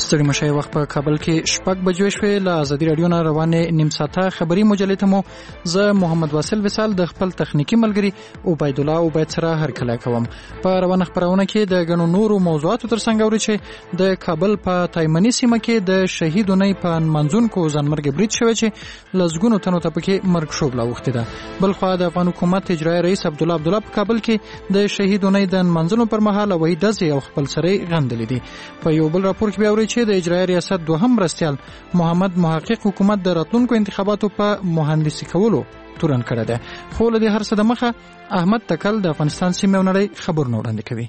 ستړي مشه وخت په کابل کې شپږ بجې شوې. له ازادي رادیو نه روانه نیم ساعته خبري مجلې ته مو زه محمد واصل وصال د خپل تخنیکی ملګری عبید الله عبید سره هرکله کوم. په روانه خبرونه کې د غنو نورو موضوعاتو ترڅنګ اوري چې د کابل په تایمنی سیمه کې د شهیدونې په منځونکو ځانمرګ برید شوی چې لزګونو تنو ته پکې مرګ شوب لا وخت ده. بل خو د افغان حکومت اجرایی رئیس عبدالله عبدالله په کابل کې د شهیدونې د منځونو پر مهال وای دزي او خپل سره غندلې دي. په یو بل راپور کې بیا اوري چې د اجرایی ریاست دوهم مرستیال محمد محقق حکومت د راتلونکو انتخاباتو په مهندسي کولو تورن کړی دی. خو له دې هر څه د مخه احمد تکل د افغانستان سیمه ونړۍ خبرونه وړاندې کوي.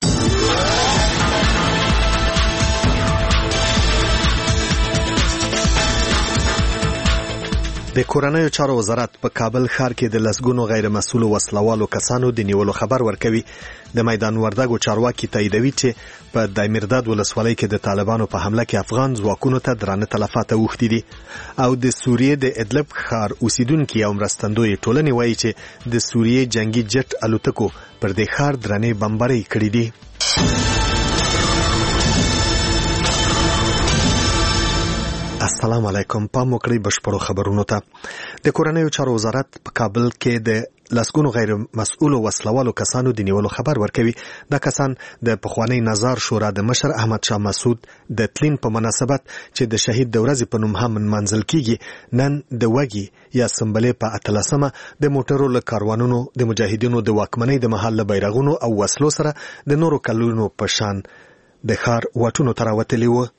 د کورنیو چارو وزارت په کابل ښار کې د لسګونو غیر مسؤل وسلوالو کسانو د نیولو خبر ورکوي. د میدان وردګو چارواکي تاییدوي چې په دایمیرداد ولسوالۍ کې د طالبانو په حمله کې افغان ځواکونو ته درانه تلفات اوښتي دي او د سوریې د ادلب ښار اوسیدونکي او مرستندوی ټولنې وایي چې د سوریې جنگي جټ الوتکو پر دې ښار درنې بمبارۍ کړې دي. السلام علیکم. پام وکړئ بشپړو خبرونو ته. د کورنیو چارو وزارت په کابل کې د لسګونو غیر مسؤل وسلوالو کسانو د نیولو خبر ورکوي. دا کسان د پخوانی نظار شورا د مشر احمد شاه مسعود د تلین په مناسبت چې د شهید د ورځې په نوم هم منځل کیږي نن د وږي یا سمبلې په 18مه د موټرو له کاروانونو د مجاهدینو د واکمنۍ د محل بیرغونو او وسلو سره د نورو کلونو په شان د ښار واټونو ته راوتلي وو.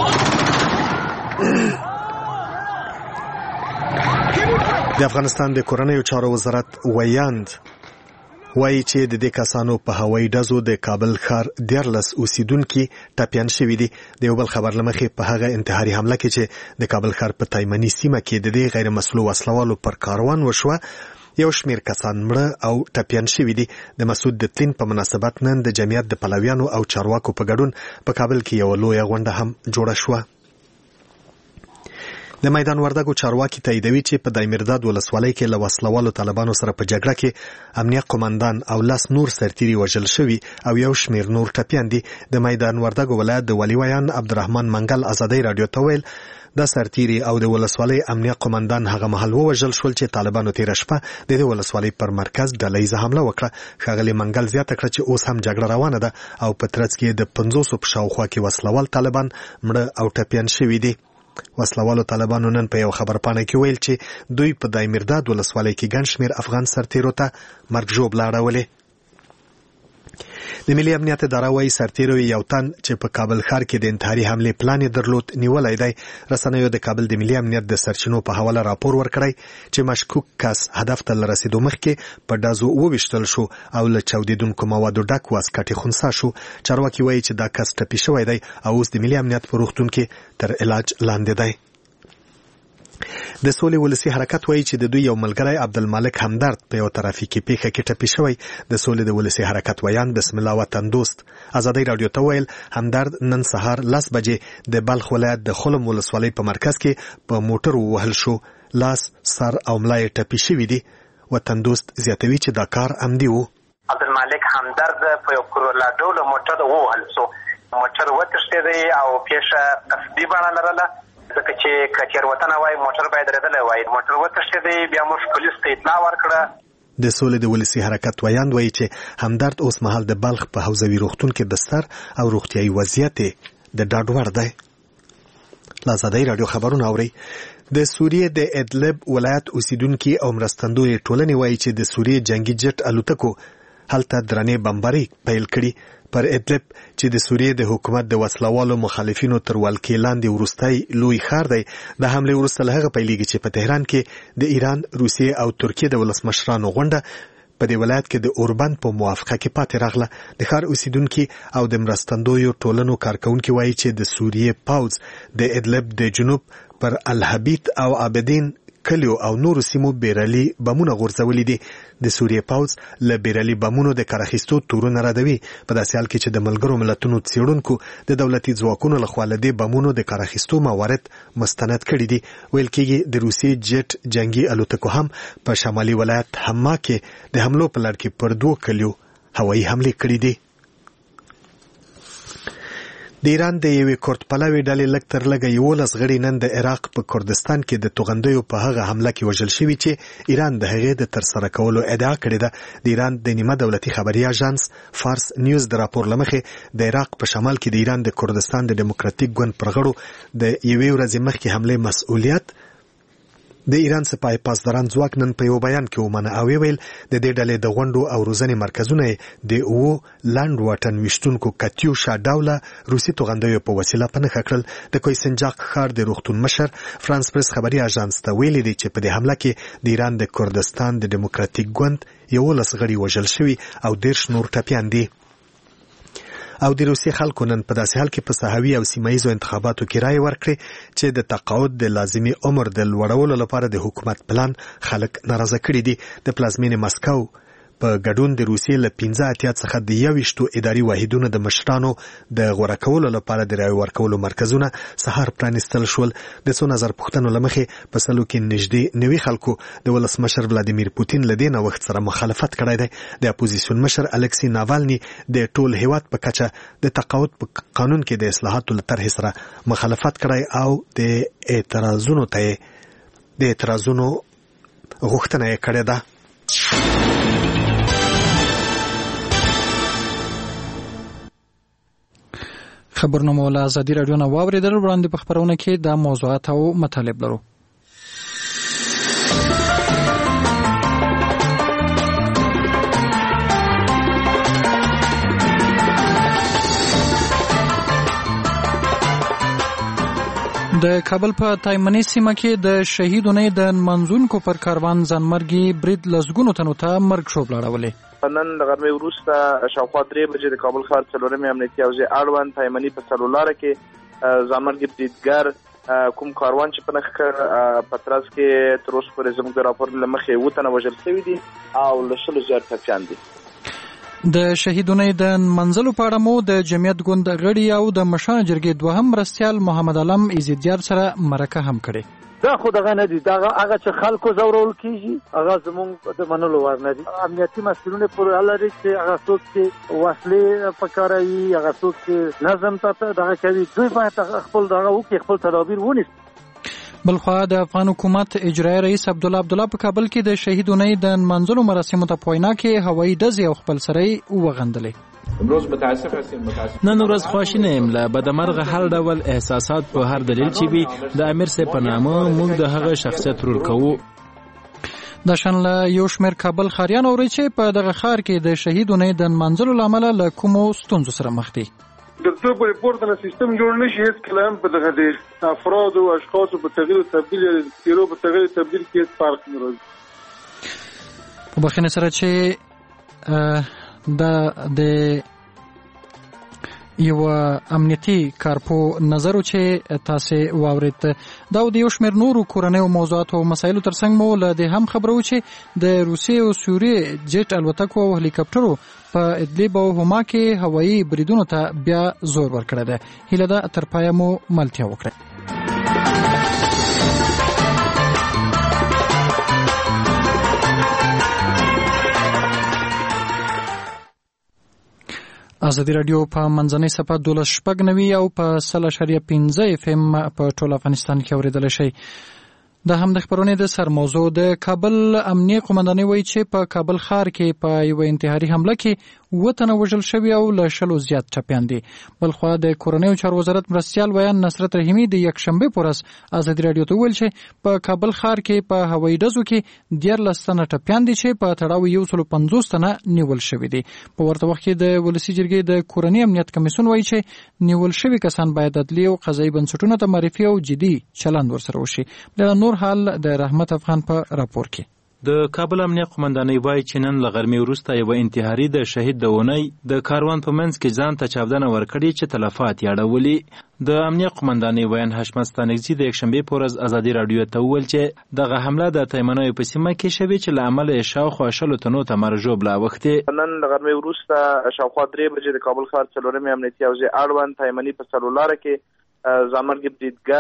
د افغانستان د کورنیو چارو وزارت ویاند وایي چې د دې کسانو په هوایي ډزو د کابل ښار 14 اوسیدونکي ټپیان شوي دي. د یو بل خبر لمخې په هغه انتحاري حمله کې چې د کابل ښار په تایمنی سیمه کې د دې غیر مسؤل وسلوالو پر کاروان وشوه یو شمیر کسان مړه او ټپیان شوي دي. د مسعود د تلین په مناسبت نن د جمعیت د پلویانو او چارواکو په ګډون په کابل کې یو لویه غونډه هم جوړه شوه. د میدان وردګو چارواکي تاییدوي چې په دایمیرداد ولسوالۍ کې له وسلوالو طالبانو سره په جګړه کې امنیه قومندان او 10 نور سرتیري وژل شوي او یو شمیر نور ټپیان دي. د میدان وردګو ولایت د ولی ویان عبدالرحمن منګل ازادۍ رادیو ته ویل د سرتیري او د ولسوالۍ امنیه قومندان هغه مهال ووژل شول چې طالبانو تیر شپه د دې ولسوالۍ پر مرکز ډلهیزه حمله وکړه. ښاغلي منګل زیاته کړه چې اوس هم جګړه روانه ده او په ترڅ کې د 500 په شاوخوا کې وسلوال طالبان مړه او ټپیان شوي دي. وسلوالو طالبانو نن په یو خبرپاڼه کې ویل چې دوی په دایمیرداد ولسوالۍ کې ګڼ شمیر افغان سرتیرو ته مرګ ژوبله اړولې. د ملي امنیت اداره وايي سرتیرو یو تن چې په کابل ښار کې د انتحاري حملې پلان یې درلود نیولی دی. رسنیو د کابل د ملي امنیت د سرچینو په حواله راپور ورکړی چې مشکوک کس هدف ته له رسیدو مخکې په ډزو وویشتل شو او له چاودېدونکو موادو ډک واسکټ یې خنثی شو. چارواکي وايي چې دا کس ټپي شوی دی او اوس د ملي امنیت په روغتون کې تر علاج لاندې دی. د سولې ولسی حرکت وایي چې د دوی یو ملګری عبدالمالک همدرد په یو ترافیکي پیښه کې ټپي شوی. د سولې د ولسی حرکت ویان بسم الله وطن دوست ازادۍ رادیو ته ویل همدرد نن سهار 10 بجې د بلخ ولایت د خلم ولسوالۍ په مرکز کې په موټر ووهل شو. لاس سر او ملا یې ټپي شوي دي. وطن دوست زیاتوي چې دا کار عمدي و. عبدالمالک همدرد په یو کورولادو له موټر ووهل شو. موټر وتښتېدی او پیښه قصدي بڼه لرله ځکه چې که تېروتنه وای موټر باید درېدلی وای. موټر وتښتېدی بیا موږ پولیس ته اطلاع ورکړه. د سولې د ولسی حرکت ویاند وایي چې همدرد اوس مهال د بلخ په حوزوي روغتون کې د سر او روغتیایي وضعیت د ډاډ وړ دی. له ازادۍ رادیو خبرونه اورئ. د سوریې د ادلب ولایت اوسیدونکي او مرستندوی ټولنې وایي چې د سوریې جنگي جټ الوتکو هلته درنې بمبارۍ پیل کړي. پر ادلب چې د سوریې د حکومت د وسلوالو مخالفینو تر ولکې لاندې وروستی لوی ښار دی. د حملې وروسته له هغه پیلېږي چې په تهران کې د ایران، روسیې او ترکیې د ولسمشرانو غونډه په دې ولایت کې د اوربند په موافقه کې پاتې راغله. د ښار اوسیدونکي او د مرستندویو ټولنو کارکونکي وایي چې د سوریې پوځ د ادلب د جنوب پر الحبیت او عابدین کلیو او نورو سیمو بیرالي بمونه غورځولي دي. د سوریې پوځ له بیرالي بمونو د کار اخیستو تورونه ردوي. په داسې حال کې چې د ملګرو ملتونو څېړونکو د دولتي ځواکونو لخوا له دې بمونو د کار اخیستو موارد مستند کړي دي. ویل کېږي د روسیې جټ جنگي الوتکو هم په شمالي ولایت حما کې د حملو په لړ کې پر 2 کلیو هوایي حملې کړي دي. د ایران د یوې کورد پلوي ډلې لږ تر لږه 11 غړي نن د عراق په کردستان کې د توغندیو په هغه حمله کې وژل شوي چې ایران د هغې د ترسره کولو ادعا کړې ده. د ایران د نیمه دولتي خبري اژانس فارس نیوز د راپور له مخې د عراق په شمال کې د ایران د کردستان د ډیموکراتیک ګوند پر غړو د یوې ورځې مخکې حمله مسؤلیت د ایران سپاه پاسداران ځواک نن په یو بیان کې ومنه او ویل د دې ډلې د غونډو او روزنې مرکزونه د لاند واټن وشتونکو کاتیوشا ډوله روسي توغندیو په وسیله په نښه کړل. د کویسنجاق ښار د روغتون مشر فرانس پریس خبري اژانس ته ویلي دي چې په دې حمله کې د ایران د کردستان د ډیموکراتیک ګوند 11 غړي وژل شوي او 10 نور ټپیان دي. او د روسي خلکو نن په داسې حال کې په ساحوي او سیمایي انتخاباتو کې رائے ورکړي چې د تقاعد د لازمي عمر د لوړولو لپاره د حکومت پلان خلک ناراضه کړي دي. د پلازمینې مسکو په ګډون د روسیې له 15 څخه د 21 اداري واحدونو د مشرانو د غوړه کولو لپاره د رائے ورکولو مرکزونه سهار پرانیستل شول. د 100,000 پوښتنو له مخې په سلو کې نږدې 90 خلکو د ولسمشر ولادیمیر پوتین له دې وخت سره مخالفت کړی دی. د اپوزیسیون مشر الکسی ناوالني د ټول هیواد په کچه د تقاعد په قانون کې د اصلاحاتو له طرح سره مخالفت کړی او د اعتراضونو غوښتنه یې کړې ده. خبرونه له ازادي راډیو نه واوریدل. وړاندې په خبرونه کې د موضوعات او مطالب لرو. د کابل په تایمنی سیمه کې د شهیدونې د منځونکو پر کاروان ځانمرګي برید لسګونو تنو ته مرګ شوب لاړولې. نن د غرمې وروسته شاوخوا 3 بجې د کابل ښار څلورمې امنیتي حوزې اړوند تایمني په څلورلاره کې ځانمرګي بریدګر کوم کاروان چې په نښه په ترڅ کې تر اوسه پورې زموږ د راپور له مخې 7 تنه وژل شوي دي او له 100 زیات ټپیان دي. د شهیدونې د منځلو په اړه مو د جمعیت ګوند غړي او د مشرانو جرګې دوهم مرستیال محمد علم عزیزیار سره مرکه هم کړې. دا خو دغه نه دي، دا هغه چې خلکو زورول کیږي هغه زمونږ د منلو وړ نه دي. امنیتي مسؤلینو پورې اړه لري چې هغه څوک چې وسلې پکاروي، هغه څوک چې نظم ته دغه کوي، دوی باید خپل دغه وکړي، خپل تدابیر ونیسي. بلخوا د افغان حکومت اجرایي رئیس عبدالله په کابل کې د شهیدونې د منځلو مراسمو ته پوینا کې هوایي ډزې او خپل سرای وغندلې. نن ورځ خواشینه یم له بدمرغه هر ډول احساسات په هر دلیل چې وي د امیر صاحب په نامه موږ د هغه شخصیت ورور کوو. د شانله یو شمېر کابل ښاریان اوري چې په دغه ښار کې د شهیدونې د منځلو له امله له کومو ستونزو سره مخ دي. د څو په ریپورت نه سیستم جوړ نشي، هیڅ کلام په دغه د افراد او اشخاص په تغییر او تبدیل یا تیرو په تغییر او تبدیل کې هیڅ فرق نه راځي. په بخښنه سره چې د یو امنیتي کارپو نظر چې تاسو واورید دا د یو شمېر نورو کورنیو موضوعات او مسایلو ترڅنګ مو له دې هم خبرو چې د روسیې او سوریې جټ الوتکو او هلیکاپټرو په ادلیب او هما کې هوایي بریدونو ته بیا زور ورکړی دی. هیله ده تر پایه مو ملتیا وکړئ. ازادي راډیو په منځنۍ صفحه 12.9 او په 100.15 FM په ټول افغانستان کې اوریدل شي. د هم د خبرونې د سر موضوع د کابل امنیه قومندانۍ وایي چې په کابل ښار کې په یو انتحاري حمله کې 7 تنه وژل شوي او له 100 زیات ټپیان دي. بلخوا د کورنیو چارو وزارت مرستیال ویان نصرت رحیمي د یکشنبه په ورځ ازادي راډیو ته ویل چې په کابل ښار کې په هوایي ډزو کې 14 تنه ټپیان دي چې په تړاو 150 تنه نیول شوي دي. په ورته وخت کې د ولسی جرګې د کورنی امنیت کمیسیون وایي چې نیول شوي کسان باید عدلي او قضایي بنسټونو ته معرفي او جدي چلند ورسره وشي. نور حال د رحمت افغان په راپور کې. د کابل امنیه قومندانۍ وایي چې نن له غرمې وروسته یو انتحاري د شهید د اونۍ د کاروان په منځ کې ځان ته چاودنه ورکړې چې تلفات یې اړولي. د امنیه قومندانۍ ویان حشمت ستانکزي د یکشنبې په ورځ ازادي راډیو ته وویل چې دغه حمله د تیمنیو په سیمه کې شوې چې له امله یې شاوخوا 100 تنو ته مرګ ژوبله اوښتې. نن له غرمې وروسته شاوخوا 3 بجې د کابل ښار څلورمې امنیتي حوزې اړوند تیمني په څلورلاره کې ځانمرګي بریدګر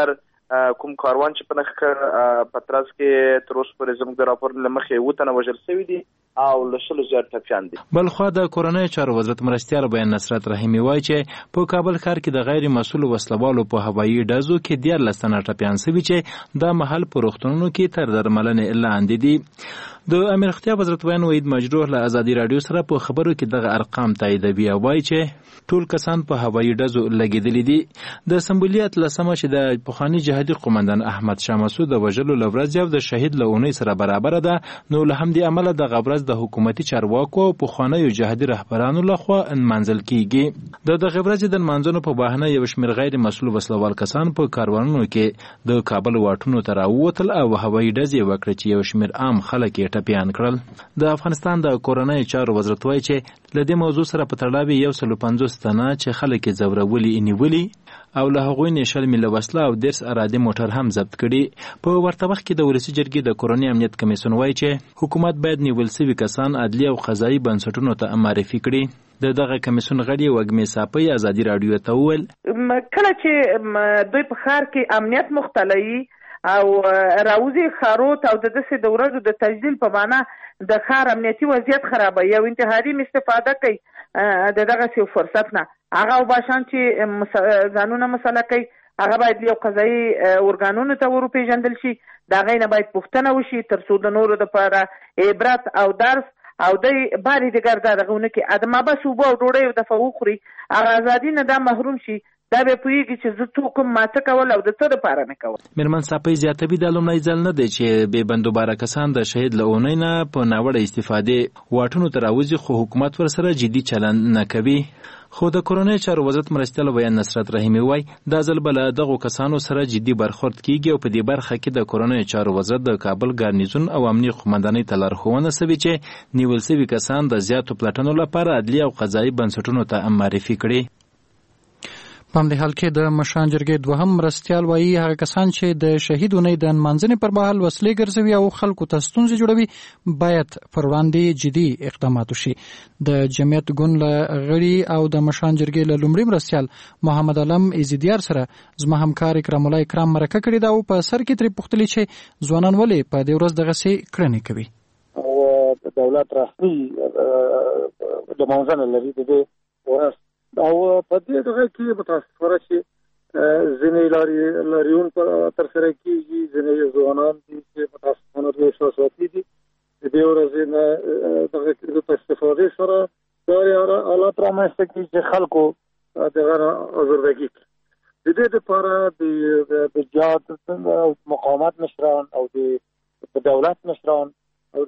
کوم کاروان چې په نخ پتراس کې تر اوسه پورې زموږ د راپور له مخې 7 تنه وژل شوي دي او له 100 زیات ټپیان دي. بلخوا د کورنۍ چارو وزارت مرستیال بیان نصرت رحیمي وایي چې په کابل ښار کې د غیر مسؤلو وسلوالو په هوایي ډزو کې 14 تنه ټپیان شوي چې دا مهال په روغتونونو کې تر درملنې لاندې دي. د امیر اختیار وزارت بیان وحید مجروح له ازادي رادیو سره په خبرو کې دغه ارقام تاییدوي او وایي چې ټول کسان په هوایي ډزو لګېدلي دي. د سمبولیت لسمه چې د پخواني جهادي قومندان احمد شاه مسعود د وژلو له ورځې او د شهید له اونۍ سره برابره ده، نو له همدې امله دغه ورځ د حکومتي چارواکو او پخوانیو جهادي رهبرانو لخوا نمانځل کیږي. د دغه ورځې د نمانځنو په بهانه یو شمېر غیر مسؤل وسلوال کسان په کاروانونو کې د کابل واټونو ته راووتل او هوایي ډزې وکړې چې یو شمېر عام خلک یې ټپیان کړل. د افغانستان د کورنۍ چارو وزارت وایي چې له دې موضوع سره په تړاو 150 تنه چې خلک یې ځورولي نیولي او له هغوی نه 40 مله وسله او 10 ارادي موټر هم ضبط کړي. په ورته وخت کې د ولسي جرګې د کورنۍ امنیت کمیسیون وایي چې حکومت باید نیول شوي کسان عدلي او قضایي بنسټونو ته معرفي کړي. دغه کمیسیون غړي وږمې صافی ازادي رادیو ته وویل کله چې دوی په ښار کې امنیت مختلوي او راوزي خاروت او د دسه د ورځو د تجدید په معنا د ښار امنیتي وضعیت خرابوي او انتحاري استفاده کوي د دغه څه فرصت نه هغه وباشان چې قانون مسله کوي هغه باید یو قضایي ورګانونو ته ورپېژندل شي. دا غینه باید پوښتنه وشي تر څو د نورو لپاره عبرت او درس او د باري د ګرځا دغه کې ادمه بس وبو او ډوړې د فوخري هغه ازادي نه دا محروم شي. دا به پوهیږي چې زه څه کوم ماته کول او د څه لپاره نه کول. میرمن صافی زیاتوي د لومړی ځل نه دی چې بې بندوباره کسان د شهید له اونۍ نه په ناوړه استفادې واټونو ته راوځي، خو حکومت ورسره جدي چلند نه کوي. خو د کورنۍ چارو وزارت مرستیال بیان نصرت رحیمي وایي دا ځل به له دغو کسانو سره جدي برخورد کیږي او په دې برخه کې د کورنۍ چارو وزارت د کابل ګارنیزون او امنیه قومندانۍ ته لارښوونه شوې چې نیول شوي کسان د زیاتو پلټنو لپاره عدلي او قضایي بنسټونو ته معرفي کړي. په همدې حال کې د مشران جرګې دوهم مرستیال وایي هغه کسان چې د شهید اونۍ د نمانځنې پر مهال وسلې ګرځوي او خلکو ته ستونزې جوړوي باید پر وړاندې جدي اقدامات وشي. د جمعیت ګوند له غړي او د مشران جرګې له لومړي مرستیال محمد علم ایزیدیار سره زما همکار اکرام الله اکرام مرکه کړې ده او په سر کې ترې پوښتلي چې ځوانان ولې په دې ورځ دغسې کړنې کوي. او دولت رسمي د نمانځنه لري د دې ورځ او په دې دغه کې متاسفانه چې ځینې لاریون تر سره کېږي، ځینې ځوانان دي چې متاسفانه د احساساتي دي د دې ورځې نه دغه کې په استفادې سره دا حالات رامنځته کېږي چې خلکو دغه ازردګي د دې لپاره د جهاد او مقاومت مشران او د دولت مشران او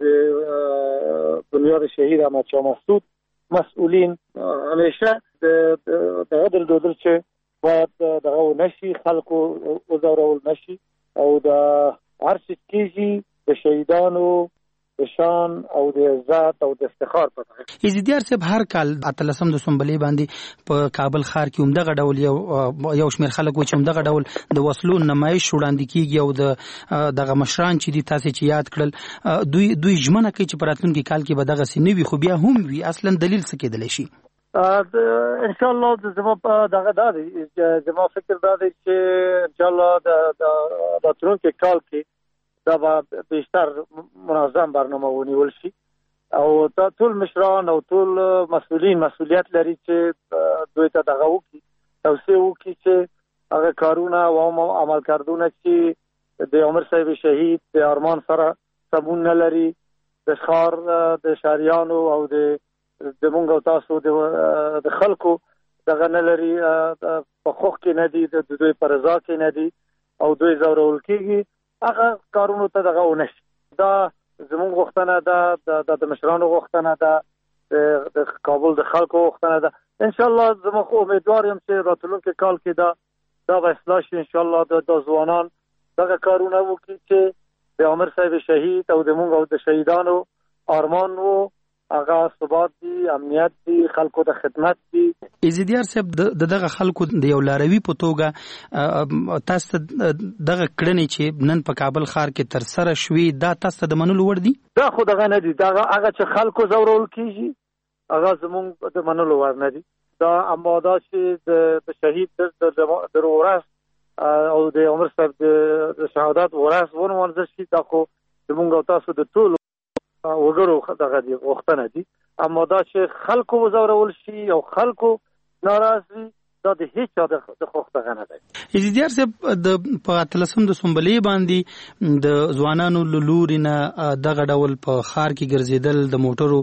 د بنیاد شهید احمد شاه مسعود مسئولین همیشه دغه دلدل چې باید دغه نشي خلکو وزارول نشي او د هر څه کېږي د شهیدانو د شان او د عزت او د افتخار په توګه. ایزیدیار صاحب هر کال 13 دسمبر باندې په کابل ښار کې همدغه ډول یو شمېر خلک چې همدغه ډول د وسلو نمایش وړاندې کیږي او دغه مشران چې دي تاسو چې یاد کړل دوی ژمنه کوي چې په راتلونکي کال کې به دغه سي نوي خو بیا هم وي اصلا دلیل څه کېدلی شي. ان شاء الله زما دغه دا دی زما فکر دا دی چې ان شاء الله د راتلونکي کال کې دا به بیشتر منظم برنامه ونیول شي او دا ټول مشران او ټول مسؤلین مسؤلیت لري چې دوی ته دغه وکړي توصیه وکړي چې هغه کارونه او عمل کردونه چې د عمر صاحب شهید د ارمان سره سمون نه لري د ښار د شهریانو او د مونږ او تاسو د خلکو دغه نه لري په خوښ کې نه دي د دوی په رضا کې نه دي او دوی ځورول کېږي هغه کارونو ته دغه ونشي. دا زموږ غوښتنه ده د مشرانو غوښتنه ده د کابل د خلکو غوښتنه ده. ان شاء الله زموږ امیدوار یم چې راتلونکي کال کې دا به اصلاح شي. ان شاء الله د ځوانان دغه کارونه وکړي چې د عمر صاحب شهید او د مونږ او د شهیدانو ارمان وو هغه ثبات دي، امنیت دي، خلکو ته خدمت دي. ایزیدیار صاحب دغه خلکو د یو لاروي په توګه تاسو دغه کړنې چې نن په کابل ښار کې تر سره شوې دا تاسو د منلو وړ دي؟ دا خو دغه نه دي، دا هغه چې خلکو زورول کیږي هغه زموږ د منلو وړ نه دي. دا اما دا چې د شهید د ورځ او د عمر صاحب د شهادت ورث ونمانځل شي. دا خو زموږ او تاسو د ټولو وګړو دغه دي غوښتنه دي. اما دا چې خلکو وزورول شي او خلکو ناراض وي دا د هیڅ چا د خوښ نه دی. ایزیدیار صاحب د په 13 د سنبلې باندې د ځوانانو لوري نه دغه ډول په ښار کې ګرځیدل د موټرو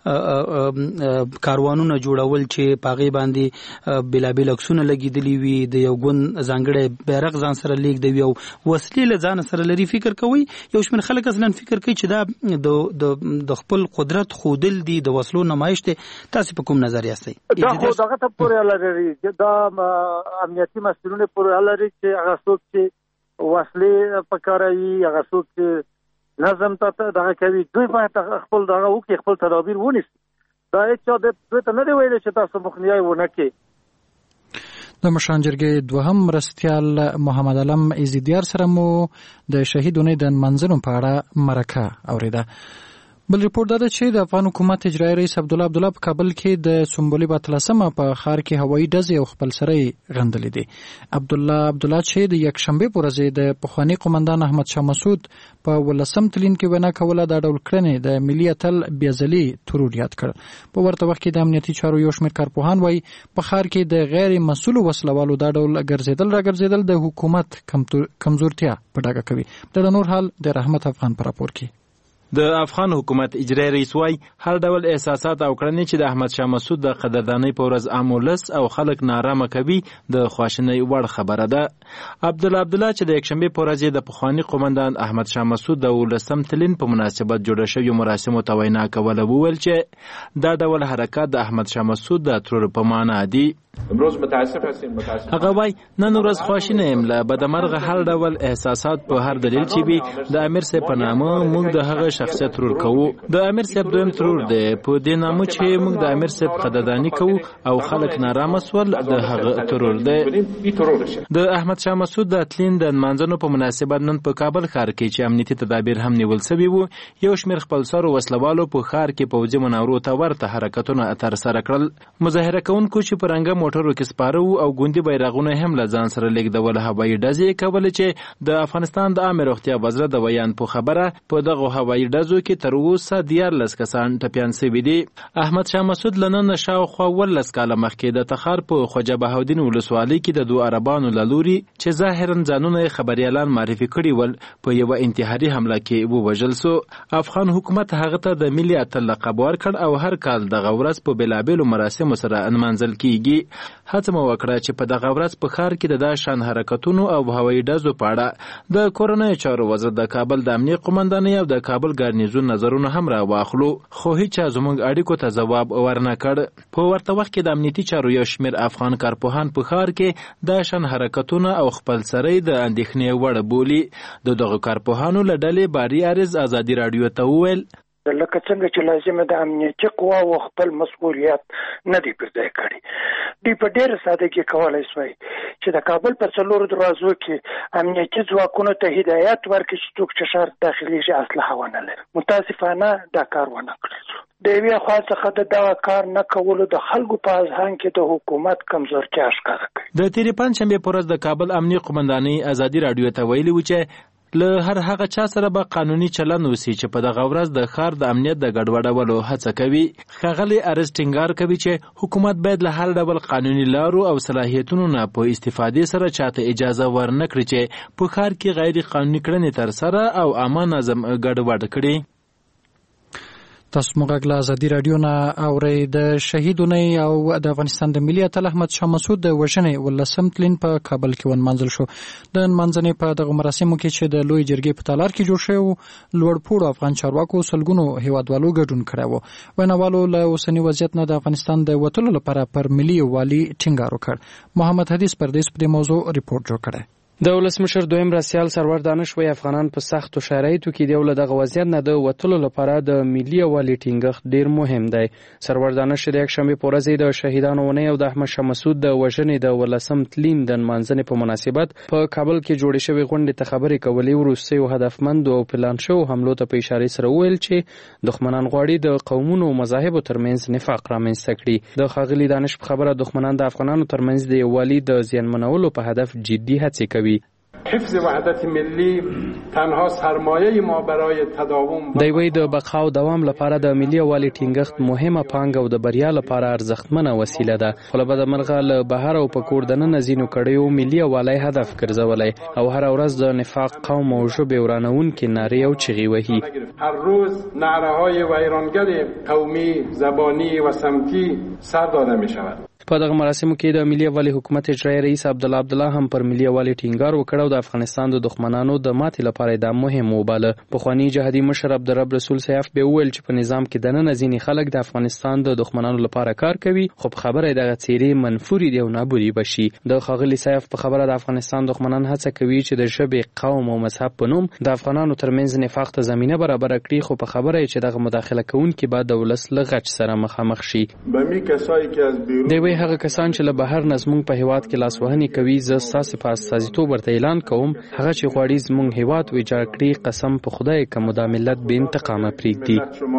کاروانونه جوړول چې پاغي باندې بلابل عکسونه لګیدلی وي د یو ګوند ځانګړی بیرغ ځان سره لیکدوي او وسلې له ځان سره لري. فکر کوي یو شمېر خلک اصلا فکر کوي چې دا د خپل قدرت خودل دي د وسلو نمایش دی. تاسو په کوم نظر یاستئ؟ دا خو دغه ته پورې لري دا امنیتي مسؤلینو پورې اړه لري چې هغه څوک چې وسلې پکاروي هغه څوک چې نظم ته دغه کوي دوی باید خپل دغه وکړي خپل تدابیر ونیسي. دا هیڅ د دوی ته نه دی ویلي چې تاسو مخنیوي ونه کړئ. د مشران جرګې دوهم مرستیال محمد علم ایزیدیار سره مو د شهیدونو د منځونو په اړه مرکه اوریده. بل ریپورت دا چې د افغان حکومت اجرایي رئیس عبدالله په کابل کې د سنبلې په 13 په ښار کې هوایي ډزې او خپلسرۍ غندلې دي. عبدالله چې د یکشنبې په ورځ د پخوانی قومندان احمد شاه مسعود په 18 تلین کې وینا کوله دا ډول کړنې د ملي اتل بیازلي ترور یاد کړ. په ورته وخت کې د امنیتي چارو یو شمېر کارپوهان وایي په ښار کې د غیر مسؤلو وسلوالو دا ډول ګرځېدل د حکومت کمزورتیا په ډاګه کوي. د نور حال د رحمت افغان پر راپور کې د افغان حکومت اجرایي رئیس وايي هر ډول احساسات او کړنې چې د احمد شاه مسعود د قدردانۍ په ورځ عامولس او خلک نارامه کوي د خواشینۍ وړ خبره ده. عبدالله چې د یکشنبې په ورځ د پخوانی قومندان احمد شاه مسعود د 18 تلین په مناسبت جوړه شوې مراسمو ته وینا کوله وویل چې دا ډول حرکات د احمد شاه مسعود د ترور په معنا دي. هغه وای نن ورځ خواشینه یم له بدمرغه هر ډول احساسات په هر دلیل چې وي د امیر صاحب په نامه موږ د هغه شخصیت ترور کوو. د امیر صاحب دویم ترور دی په دې نامه چې موږ د امیر صاحب قدردانی کوو او خلک نارامه سول د هغه ترور دی. د احمد شاه مسعود د تلین د منځنو په مناسبت نن په کابل ښار کې چې امنیتي تدابیر هم نیول شوي وو یو شمېر خپلسرو وسلوالو په ښار کې پوځي مناورو ته ورته حرکتونه ترسره کړل. مظاهره کوونکو چې په رنګه موټرو کې سپاره او ګوندي بیرغونه هم له ځان سره لیږدول هوایي ډزې کولې چې د افغانستان د عامه روغتیا وزیر د ویان په خبره په دغه هوایي ډزو کې تر اوسه 14 کسان ټپیان شوي دي. احمد شاه مسعود له نن شاوخوا 18 کاله مخکې د تخار په خواجه بهاودین ولسوالۍ کې د دوه عربانو له لوري چې ظاهرا ځانونه خبريالان معرفي کړي ول په یو انتحاري حمله کې ووژل سو. افغان حکومت هغه ته د ملي اتل لقب ورکړ او هر کال دغه ورځ په بلابلو مراسمو سره انمانځل کیږي. هڅه مو وکړه چې په دغه ورځ په ښار کې د شان حرکتونو او هوایي ډزو په اړه د کورنۍ چارو وزیر د کابل د امنیت قومندانۍ او د کابل ګارنیزون نظرونه هم راواخلو خو هیڅ زموږ اړیکو ته ځواب ورنه کړ. په ورته وخت کې د امنیتي چارو یو شمېر افغان کارپوهان په ښار کې د شان حرکتونه او خپلسرۍ د اندېښنې وړ بولي. دغه کارپوهانو له ډلې باري عرض ازادي راډیو ته وویل لکه څنګه چې لازمه د امنیتي قواو خپل مسؤلیت نه دی پر ځای کړی. دوی په ډېره سادهګي کولای شوی چې د کابل په څلورو دروازو کې امنیتي ځواکونو ته هدایت ورکړي چې څوک چې ښار داخليږي اسلحه ونه لري. متاسفانه دا کار ونه کړل. د یوې خوا څخه د دغه کار نه کولو د خلکو په اذهان کې د حکومت کمزورتیا ښکاره کوي. د تیرې پنجشنبې په ورځ د کابل امنیت قومندانۍ ازادي راډیو ته ویلي و چې له هر هغه چا سره به قانوني چلن وسی چې په دغه ورځ د ښار د امنیت د ګډوډولو هڅه کوي. ښاغلي ارز ټینګار کوي چې حکومت باید له هر ډول قانوني لارو او صلاحیتونو نه په استفادې سره چاته اجازه ورنه کړي چې په ښار کې غیر قانوني کړنې ترسره او عامه نظم ګډوډ کړي. تاسو موږ له ازادي راډیو نه اورئ. د شهیدونو او د افغانستان د ملي اتل احمد شاه مسعود د وژنې 18 تلین په کابل کې ونمانځل شو. د نمانځنې په دغه مراسمو کې چې د لوی جرګې په تالار کې جوړ شوی لوړ پوړو افغان چارواکو سلګونو هیوادوالو ګډون کړی و. ویناوالو له اوسنی وضعیت نه د افغانستان د وتلو لپاره پر ملي یووالي ټینګار وکړ. محمد حدیث پردیس په دې موضوع ریپورت جوړ کړی. د ولسمشر دویم مرستیال سرور دانش وایي افغانان په سختو شرایطو کې د دغه وضعیت نه د وتلو لپاره د ملي یووالي ټینګښت ډیر مهم دی. سرور دانش د یکشنبې په ورځ د شهیدانو ونې او د احمد شاه مسعود د وژنې د 18 تلین د نمانځنې په مناسبت په کابل کې جوړې شوې غونډې ته خبرې کولې. وروستیو هدفمند او پلان شوو حملو ته په اشاره سره وویل چې دښمنان غواړي د قومونو او مذاهبو ترمنځ نفاق رامنځته کړي. د ښاغلي دانش په خبره دښمنان د افغانانو ترمنځ د یووالي د زیانمنولو په هدف جدي هڅې کوي. حفظ وحدت ملی تنها سرمایه ما برای تداوم دی وی د بقا او دوام لپاره د ملي یووالي ټینګښت مهمه پانګه او د بریا لپاره ارزښتمنه وسیله ده. خو له بده مرغه له بهر او په کور دننه ځینو کړیو ملي یووالي هدف ګرځولی او هر ورځ د نفاق قوم او ژبې ورانوونکې نارې او چغې وهي. هر روز نعره‌های ویرانگر قومی، زبانی و سمتی سر داده می‌شود. په دغه مراسمو کې د ملي یووالي حکومت اجرایي رئیس عبدالله هم پر ملي یووالي ټینګار وکړ او د افغانستان د دښمنانو د ماتې لپاره دا مهم وباله. پخوانی جهادي مشر عبدالرب رسول سیاف به وویل چې په نظام کې دننه ځینې خلک د افغانستان د دښمنانو لپاره کار کوي، خو په خبره دغه څیرې منفوري دي او نابودي بشي. د ښاغلي سیاف په خبره د افغانستان دښمنان هڅه کوي چې د ژبې، قوم او مذهب په نوم د افغانانو ترمنځ نفاق ته زمینه برابر کړي، خو په خبره چې دغه مداخله کوونکي بعد د ولس له غچ سره مخامخ شي. دوی هغه کسان چې له بهر نظمون په هیواد کې لاسوهنې کوي، زه ستاسو په استازیتوب ورته اعلان کوم هغه چې غواړي زموږ هیواد ویجاړ کړي، قسم په خدای که مو دا ملت بې انتقامه پرېږدي.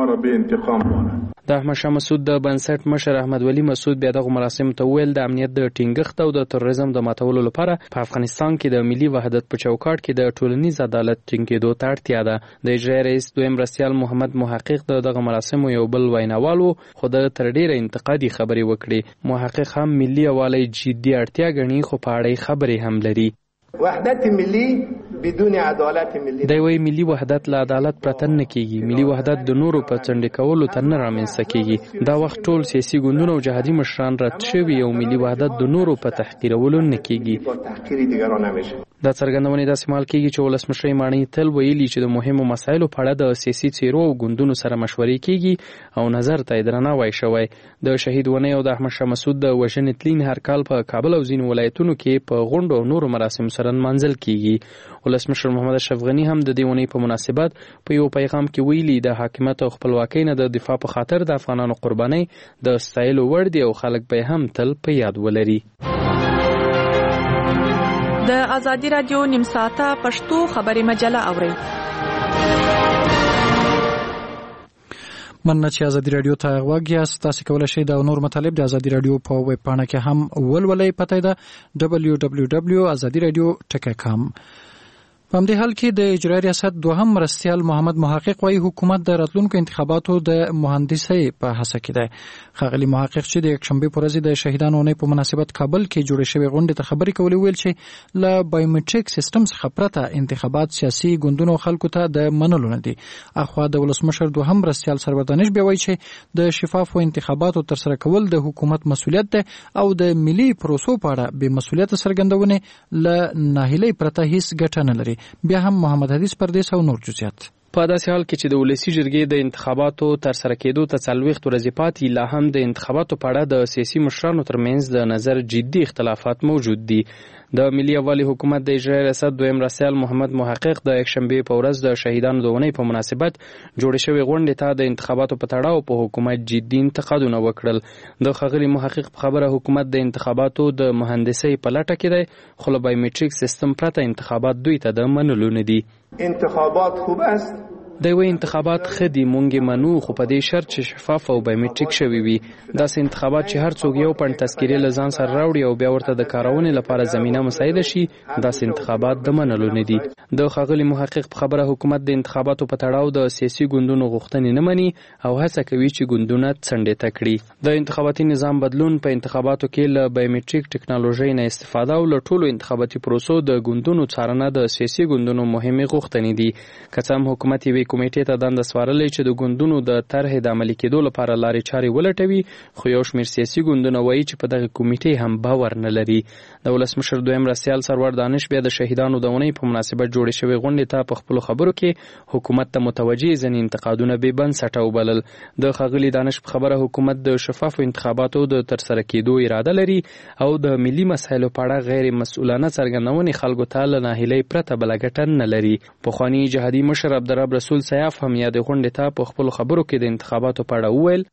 د احمد شاه مسعود د بنسټ مشر احمد ولی مسعود بیا دغه مراسمو ته وویل د امنیت د ټینګښت او د تروریزم د ماتولو لپاره په افغانستان کې د ملي وحدت په چوکاټ کې د ټولنیز عدالت ټینګېدو ته اړتیا ده. د اجرایي رئیس دویم مرستیال محمد محقق دغه مراسمو یو بل ویناوال و، خو د تر ډیره انتقادي خبرې وکړې. محقق هم ملي یووالي جدي اړتیا ګڼي، خو په اړه خبرې هم لري. وحدت ملی بدون عدالت ملی دی وی ملي وحدت له عدالت پرته نه کیږي. ملي وحدت د نورو په څنډې کولو ته نه رامنځته کیږي. دا وخت ټول سیاسي ګوندونه او جهادي مشران رد شوي او ملي وحدت د نورو په تحقیرولو نه کیږي. دا څرګندونې داسې مهال کیږي چې ولسمشر ماڼۍ تل ویلي چې د مهمو مسایلو په اړه د سیاسي څیرو او ګوندونو سره مشورې کیږي او نظر ته درناوی شوی. د شهید ونې او د احمد شاه مسعود د وژنې تلین هر کال په کابل او ځینو ولایتونو کې په غونډو او نورو مراسمو سره نمانځل کیږي. ولسمشر محمد اشرف غني هم د دې ونې په مناسبت په یو پیغام کې ویلي د حاکمیت او خپلواکۍ نه د دفاع په خاطر د افغانانو قربانۍ د ستایلو وړ دي او خلک به هم تل په یاد ولري. د ازادي رادیو نیم ساعته پښتو خبري مجله اورئ. مننه چې ازادي رادیو ته غوږ یاست. تاسو کولی شئ د نور مطالب د ازادي رادیو په ویب پاڼه کې هم ولولئ. پته ده www.azadiradio.com. په همدې حال کې د اجرایي ریاست دوهم مرستیال محمد محقق وايي حکومت د راتلونکو انتخاباتو د مهندسۍ په هڅه کې ده. ښاغلي محقق چې د یکشنبې په ورځ د شهیدانو ونې په مناسبت کابل کې جوړې شوې غونډې ته خبرې کولې ویل چې له بایومټریک سیستم څخه پرته انتخابات سیاسي ګوندونو خلکو ته د منلو نه دي. اخوا د ولسمشر دوهم مرستیال سرور دانش بیا وایي چې د شفافو انتخاباتو ترسره کول د حکومت مسؤلیت ده او د ملي پروسو په اړه بې مسؤلیته څرګندونې له ناهیلۍ پرته هیڅ ګټه نه لري. بیا هم محمد حدیث پردیس او نور جزئیات. په داسې حال کې چې د ولسی جرګې د انتخاباتو ترسره کېدو ته 40 ورځې پاتې، لا هم د انتخاباتو په اړه د سیاسي مشرانو ترمنځ د نظر جدي اختلافات موجود دي. د ملي یووالي حکومت د اجرایي ریاست دویم مرستیال محمد محقق د یکشنبې په ورځ د شهیدانو د ونې په مناسبت جوړې شوې غونډې ته د انتخاباتو په تړاو په حکومت جدي انتقادونه وکړل. د ښاغلي محقق په خبره حکومت د انتخاباتو د مهندسۍ په لټه کې دی، خو له بایومټریک سیستم پرته انتخابات دوی ته د منلو نه دي. انتخابات خوب است. د وی انتخابات خدي مونږ منو، خو په دې شرط چې شفاف او بایومټریک شوي وي. داسې انتخابات چې هر څوک یو پڼد تذکیره لزان سره راوړي او بیا ورته د کارونې لپاره زمينه مساعد شي، داسې انتخابات د منلو نه دي. د ښاغلي محقق په خبره حکومت د انتخاباتو په تړاو د سیاسي ګوندونو غوښتنې نه مني او هڅه کوي چې ګوندونه څنډې ته کړي. د انتخاباتي نظام بدلون په انتخاباتو کې له بایومټریک ټکنالوژي نه استفاده او له ټولو انتخاباتي پروسو د ګوندونو څارنه د سیاسي ګوندونو مهمه غوښتنې دي. که څه هم حکومت یې کمیټې ته دنده سپارلې چې د ګوندونو د طرحې د عملي کېدو لپاره لارې چارې ولټوي، خو یو شمېر سیاسي ګوندونه وایي چې په دغه کمیټې هم باور نه لري. د ولسمشر دویم مرستیال سرور دانش بیا د شهیدانو د اونۍ په مناسبت جوړې شوې غونډې ته په خپلو خبرو کې حکومت ته متوجه ځینې انتقادونه بې بنسټه وبلل. د ښاغلي دانش په خبره حکومت د شفافو انتخاباتو د ترسره کېدو اراده لري او د ملي مسایلو په اړه غیر مسؤلانه څرګندونې خلکو ته له ناهیلۍ پرته بله ګټه نه لري. پخواني جهادي مشر عبدالرب رسول سیاف هم یادې غونډې ته په خپلو خبرو کې د انتخاباتو په اړه وویل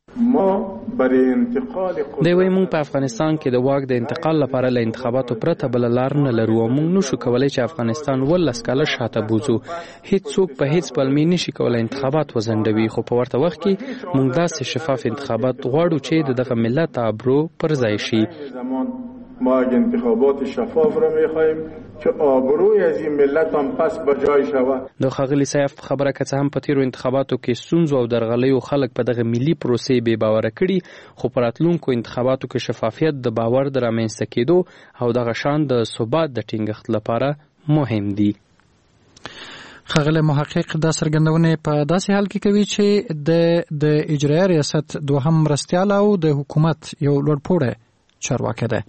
دی وایي موږ په افغانستان کې د واک د انتقال لپاره له انتخاباتو پرته بله لار نه لرو او موږ نشو کولی چې افغانستان 18 کاله شاته بوځو. هیڅوک په هیڅ پلمې نشي کولی انتخابات وځنډوي، خو په ورته وخت کې موږ داسې شفاف انتخابات غواړو چې دغه ملت ابرو پر ځای شي. ما انتخابات شفاف را می‌خواهیم که آبروی از این ملت هم پس به جای شود. د ښاغلي سیاف په خبره که څه هم په تیرو انتخاباتو کې ستونزو او درغلیو خلک په دغه ملي پروسې بې باوره کړي، خو په راتلونکو انتخاباتو کې شفافیت د باور د رامنځته کېدو او دغه شان د ثبات د ټینګښت لپاره مهم دي. ښاغلی محقق دا څرګندونې په داسې حال کې کوي چې د اجرایه ریاست دوهم مرستیال او د حکومت یو لوړپوړی چارواکی دی.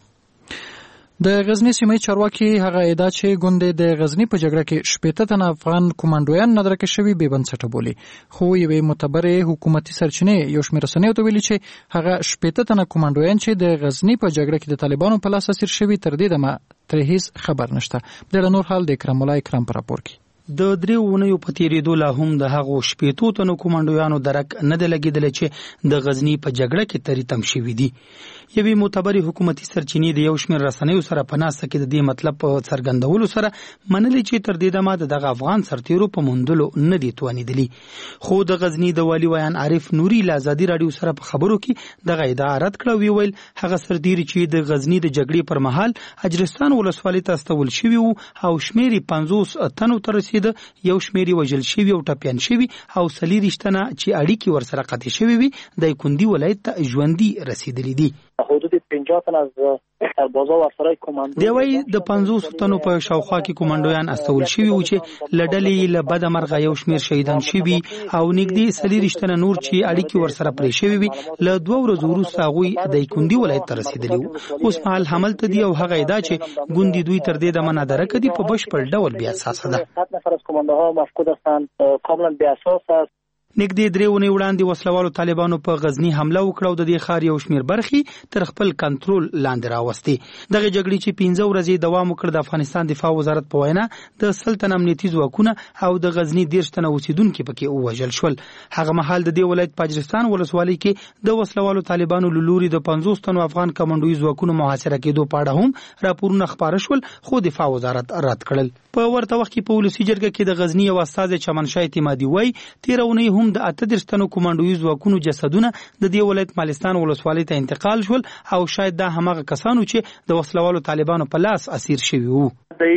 د غزنی سیمې چارواکي هغه ادعا چې ګوندې د غزنی په جګړه کې 80 تنه افغان کمانډویان نادرکه شوي بې بنسټه بولي، خو یوې معتبرې حکومتي سرچینې یو شمېر رسنیو ته ویلي چې هغه 80 تنه کمانډویان چې د غزنی په جګړه کې د طالبانو په لاس اسیر شوي تر دې دمه ترې هیڅ خبر نشته. د نور حال د اکرام الله اکرام په راپور کې د 3 اونیو په تیریدو لا هم د هغو 80 تنو کمانډویانو درک نه دی لګېدلی چې د غزنی په جګړه کې تری تم شوي دي. یوې معتبرې حکومتي سرچینې د یو شمېر رسنیو سره په ناسته کې د دې مطلب په څرګندولو سره منلي چې تر دې دمه دغه افغان سرتیرو په موندلو نه دي توانېدلي. خو د غزنی د والي ویان عارف نوري له ازادي راډیو سره په خبرو کې دغه ادعا رد کړه. ویل هغه سرتیر چې د غزنی د جګړې پر مهال اجرستان ولسوالۍ ته استول شوي وو او شمېر 50 تنو ته رسید، یو شمېر وژل شوي او ټپیان شوي او 40 تنه چې اړیکې ورسره قطع شوي وي د کندي ولایت ته ژوندي رسیدلي دي. حدود 50 تن از سربازا و افسرای کماندو دی وایي د 50 تنو په شاوخوا کې کمانډویان استول شوي وو چې لډلې له بده مرغه یو شمېر شهیدان شوي او نږدې 40 تنه نور چې اړیکې ورسره پرې شوي وي له 2 ورځو وروسته هغوی د کندي ولایت ته رسیدلي وو. اوس مهال هملته دي او هغه ادعا چې ګوندې دوی تر دې دمه نادرکه دي په بشپړ ډول بې اساسه ده. 7 نفر از کماندوها مفقود هستند، کاملا بې اساس است. نږدې 3 اونۍ وړاندې وسلوالو طالبانو په غزنی حمله وکړه او د دې ښار یو شمېر برخې تر خپل کنټرول لاندې راوستې. دغه جګړې چې 15 ورځې دوام وکړ د افغانستان دفاع وزارت په وینا د سلطنت امنیتي ځواکونه او د غزنی 13 تنه اوسیدونکو پکې ووژل شول. هغه مهال د دې ولایت پاجرستان ولسوالۍ کې د وسلوالو طالبانو لوري د 50 تنو افغان کمانډوي ځواکونو محاصره کېدو په اړه هم راپورونه خپاره شول، خو دفاع وزارت رد کړل. په ورته وخت کې په ولسی جرګه کې د غزنی یو استاد چمنشاه اعتمادي وای 13 اونۍ هم د 38 تنو کمانډوي ځواکونو جسدونه د دې ولایت مالستان ولسوالۍ ته انتقال شول او شاید دا همغه کسانو چې د وسلوالو طالبانو په لاس اسیر شوي وو. دی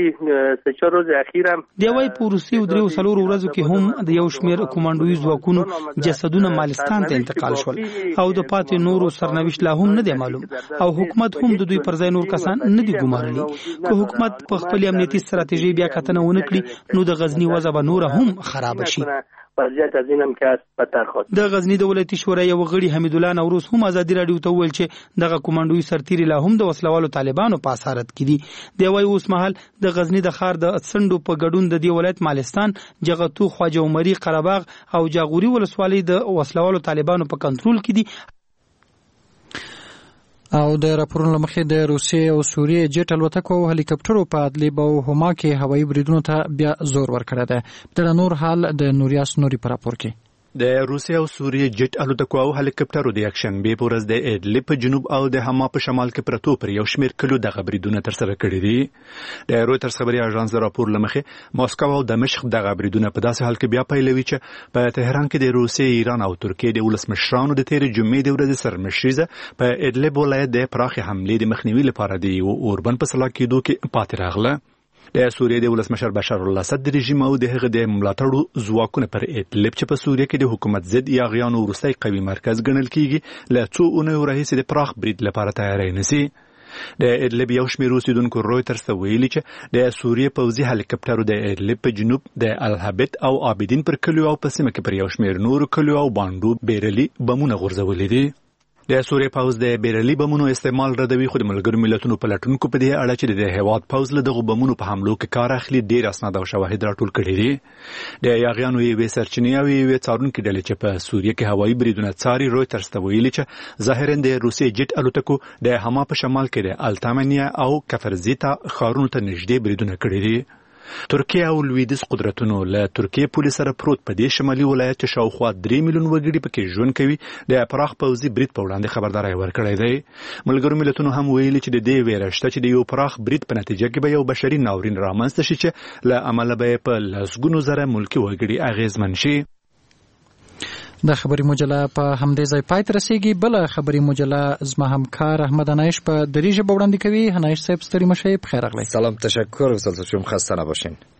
وای په روسي او 3 ورځو کې هم د یو شمېر کمانډوي ځواکونو جسدونه مالستان ته انتقال شول او د پاتې نورو سرنوشت لا هم نه دی معلوم او حکومت هم د دوی پر ځای نور کسان نه دي ګمارلي. که حکومت په خپل امنیتي ستراتیژي بیا کتنه ونه کړي نو د غزنی وضع به نور هم خراب شي. د غزنی د ولایتي شورا یو غړي حمید الله نوروز هم ازادي راډیو ته وویل چې دغه کمانډوي سرتیري لا هم د وسلوالو طالبانو په اسارت کې دي. دی وایي اوس مهال د غزنی د ښار د څنډو په ګډون د دې ولایت مالستان، جغتو، خواجه عمري، قرهباغ او جاغوري ولسوالۍ د وسلوالو طالبانو په کنټرول کې دي. او د راپورونو مخې د روسیې او سوریې جټ الوتکو او هلیکاپټرو په ادلیب او هما کې هوایي بریدونو ته بیا زور ورکړی دی. د نور حال د نوریاس نوري په راپور کې د روسیې او سوریې جټ الوتکو او هلیکاپټرو د یکشنبې په ورځ د ادلیب په جنوب او د هما په شمال کې پرتو پر یو شمېر کلو دغه بریدونه ترسره کړي دي. د رویټرز خبري اژانس د راپور لمخې ماسکو او دمشق دغه بریدونه په داسې حال کې بیا پیلوي چې په تهران کې د روسیې، ایران او ترکیې د ولسمشرانو د تیر جمعې د ورځې سرمشریزه په ادلیب ولایت د پراخې حملې د مخنیوي لپاره د اوربن په سلا کېدو کې پاتې راغله. د سوریې د ولسمشر بشار الاسد د رژیم او د هغه د ملاتړو ځواکونو پر ادلب چې په سوریې کې د حکومت ضد یاغیانو وروستی قوي مرکز ګڼل کیږي له څو اونیو راهیسې د پراخ برید لپاره تیاری نیسي. د ادلب یو شمېر اوسیدونکو رویترز ته ویلي چې د سوریې پوځي هلیکاپټرو د ادلب په جنوب د الهبت او عابدین پر کلیو او په سیمه کې پر یو شمېر نورو کلیو او بانډو بیرلي بمونه غورځولي دي. د سوریې پوځ د بیرلي بمونو استعمال ردوي، خو د ملګرو ملتونو پلټونکو په دې اړه چې د هیواد پوځ له دغو بمونو په حملو کې کار اخلي ډېر اسناد او شواهد راټول کړي دي. د یاغیانو یوې سرچینې او یوې څارونکې ډلې چې په سوریه کې هوایي بریدونه څاري رویترز ته ویلي چې ظاهراً د روسیې جټ الوتکو د حما په شمال کې د التامنیا او کفرزیتا ښارونو ته نږدې بریدونه کړي دي. ترکیه او لویدیځ قدرتونو له ترکیه پولیس سره پروت په دې شمالي ولایت چې شاوخوا 3 میلیون وګړي پکې ژوند کوي د پراخ پوځي برید په وړاندې خبرداری ورکړی دی. ملګرو ملتونو هم ویلي چې د دې ویره شته چې د یو پراخ برید په نتیجه کې به یو بشري ناورین رامنځته شي چې له امله به په لسګونو زره ملکي وګړي اغیزمن شي. د خبري مجله په همدې ځای پای ته رسیږي. بل خبري مجله زما همکار احمد انایش په دری ژبه وړاندې کوي. انایش صاحب ستړي مشئ، بخیر راغلی. سلام، تشکر استاد شوم، خسته نباشین.